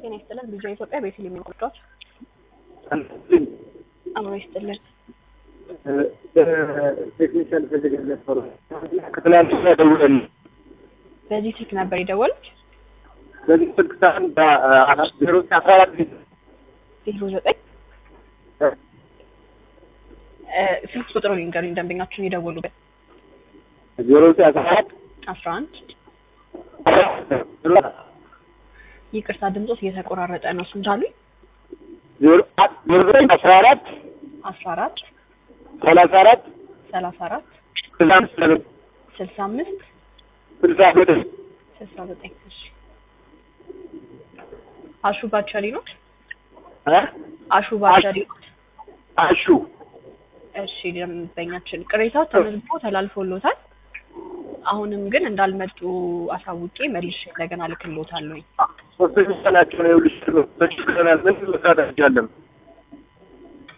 ጤና ይስጥልን ቢጃ ኢትዮጵያ በፊልም የሚቆርጧት አምሮ ይስጥልን ቴክኒሻል ፈልገን ነበር ከትላንት ደውለን በዚህ ስልክ ነበር የደወሉት በዚህ ስልክ ሳይሆን በ014 ስልክ ቁጥሩን ይንገሩኝ ደንበኛችን የደወሉበት 014 11 ይቅርታ ድምጾት እየተቆራረጠ ነው ስንት አሉኝ 014 14 34 34 65 69 እሺ አሹ ባቻሪ ነው አሹ ባቻሪ አሹ እሺ ደንበኛችን ቅሬታው ተመዝግቦ ተላልፎሎታል አሁንም ግን እንዳልመጡ አሳውቄ መልሼ እንደገና ልክልዎታለሁ ሶስተኛ ሰናቸው ነው ልጅ ነው ተሽከናል ምን ልታደርጋለን